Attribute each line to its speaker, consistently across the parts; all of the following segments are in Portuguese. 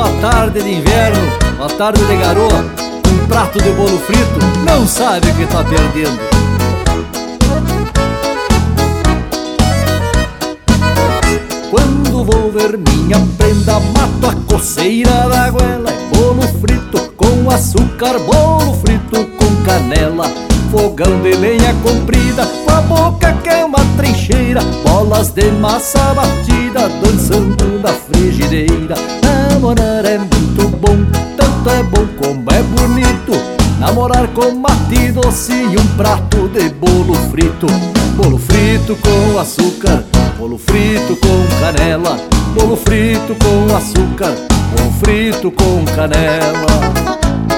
Speaker 1: Uma tarde de inverno, uma tarde de garoa, um prato de bolo frito, não sabe o que tá perdendo. Quando vou ver minha prenda, mato a coceira da goela. É bolo frito com açúcar, bolo frito com canela. Fogão de lenha comprida, com a boca que é uma trincheira. Bolas de massa batida, dançando na frigideira. Namorar é muito bom, tanto é bom como é bonito. Namorar com mate doce e um prato de bolo frito. Bolo frito com açúcar, bolo frito com canela. Bolo frito com açúcar, bolo frito com canela.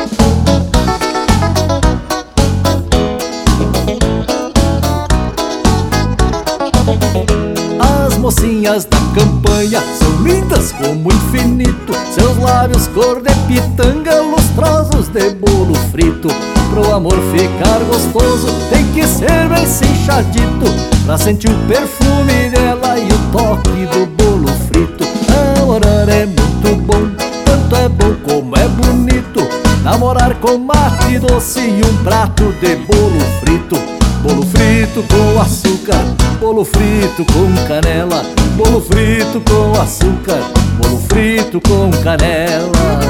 Speaker 1: As mocinhas da campanha são lindas como infinito. Seus lábios cor de pitanga, lustrosos de bolo frito. Pro amor ficar gostoso tem que ser bem cinchadito, pra sentir o perfume dela e o toque do bolo frito. Namorar é muito bom, tanto é bom como é bonito. Namorar com mate doce e um prato de bolo frito. Bolo frito com açúcar, bolo frito com canela. Bolo frito com açúcar, bolo frito com canela.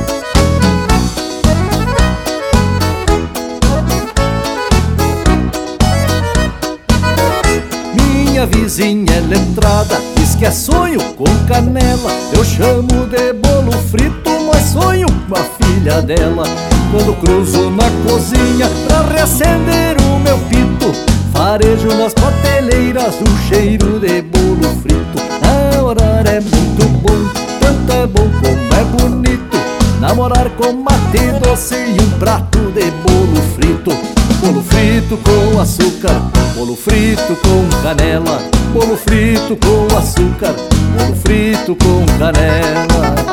Speaker 1: Minha vizinha é letrada, diz que é sonho com canela. Eu chamo de bolo frito, mas sonho com a filha dela. Quando cruzo na cozinha pra reacender o meu pito, farejo nas prateleiras um cheiro de bolo frito. Namorar é muito bom, tanto é bom como é bonito. Namorar com mate doce e um prato de bolo frito. Bolo frito com açúcar, bolo frito com canela. Bolo frito com açúcar, bolo frito com canela.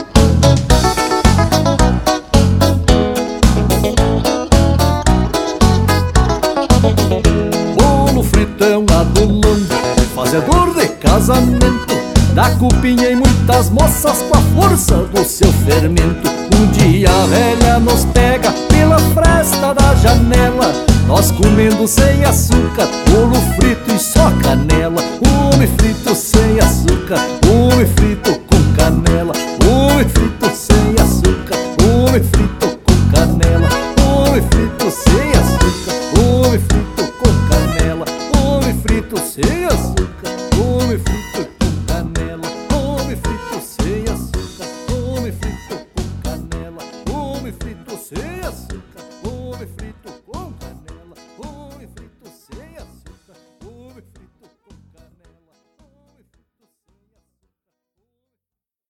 Speaker 1: Bolo frito é um adulão, fazedor de casamento. Dá cupinha em muitas moças com a força do seu fermento. Um dia a velha nos pega pela fresta da janela, nós comendo sem açúcar, bolo frito e só canela. Homem frito sem açúcar, homem frito com canela. Homem frito sem açúcar, homem frito com canela. Homem frito sem açúcar, homem frito com canela. Homem frito sem açúcar, homem frito com canela. Homem frito sem açúcar, homem frito com canela. Homem frito sem açúcar, homem frito com